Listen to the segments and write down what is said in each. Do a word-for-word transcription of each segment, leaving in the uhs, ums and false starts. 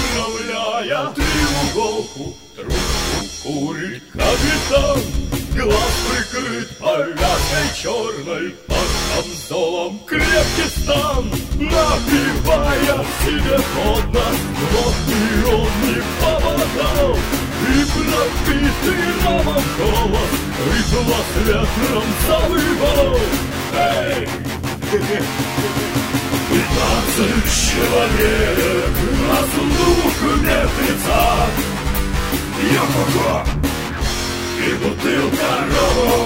поправляя треуголку, трубку курит капитан. Глаз прикрыт повязкой черной, под камзолом крепкий стан. Напивая себе под нос, но и он не попадал. И пропитый ромом голос рыбла с ветром завывал. Эй! Пятнадцать человек на сундук мертвеца, йо-хо-хо и бутылка рому.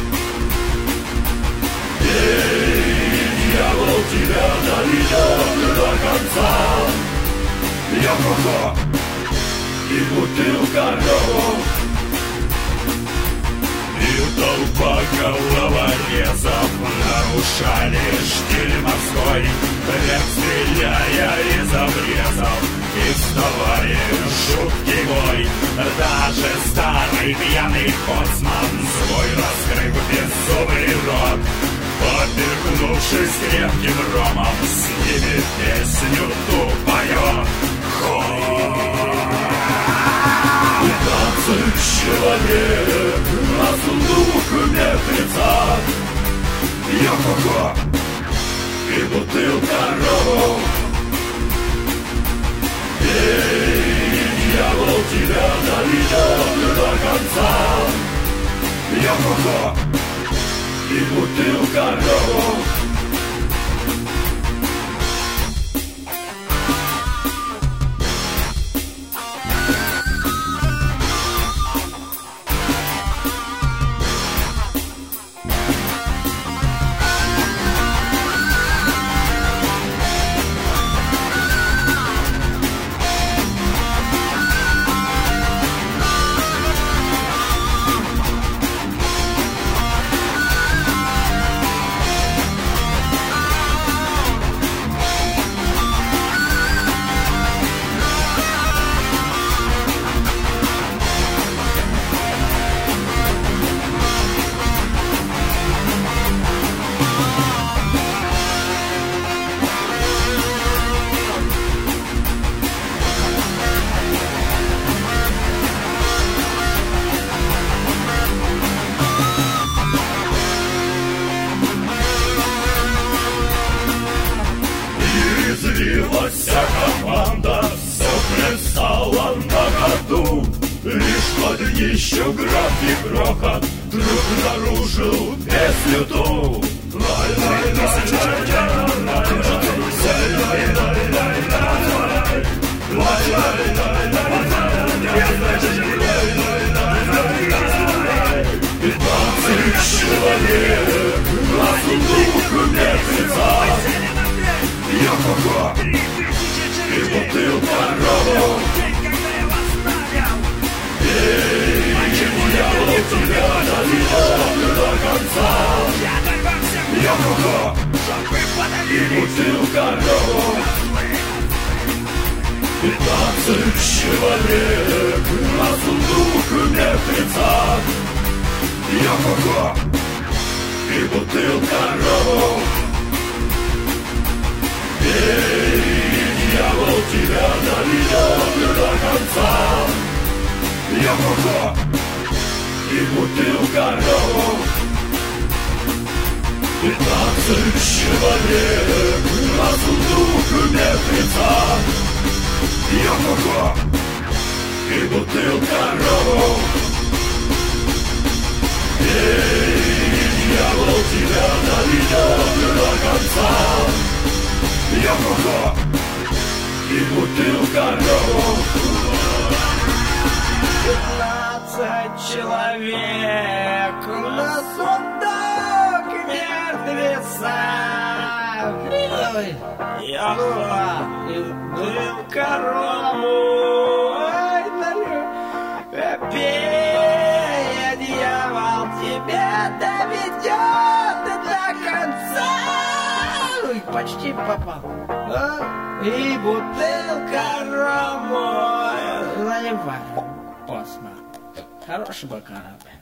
Эй, дьявол, тебя доведет до конца, йо-хо-хо и бутылка рому. И толпа головорезов нарушали штиль морской, хлеб стреляя из обрезов, и вставали жуткий бой. Даже старый пьяный боцман свой раскрыв беззубый рот, поперхнувшись крепким ромом, с ними песню ту поет. Пятнадцать человек на сундук мертвеца, йо-хо-хо и бутылка рому. Эй, дьявол, тебя доведет до конца, йо-хо-хо и бутылка рому. Вся команда все плясала на ходу, лишь под днищу громкий грохот вдруг нарушил песню ту. Пятнадцать человек на сундук мертвеца, йо-хо-хо и бутылка рому. Эй, дьявол, тебя доведет до конца, йо-хо-хо и бутылка рому. Пятнадцать человек на сундук мертвеца, йо-хо-хо и бутылка рому. Эй, дьявол, тебя доведет до конца, йо-хо-хо и бутылка рому. Пятнадцать человек на сундук мертвеца, йо-хо-хо и бутылка рому. Эй, дьявол, тебя доведет до конца, йо-хо-хо и бутылка рому. Пятнадцать человек на сундук мертвеца, йо-хо и бутылка рому. Ай, дарю, пей, дьявол, тебя доведет до конца. Ой, почти попал. А? И бутылка рому. Наливай, Боцман. Хороший был корабль.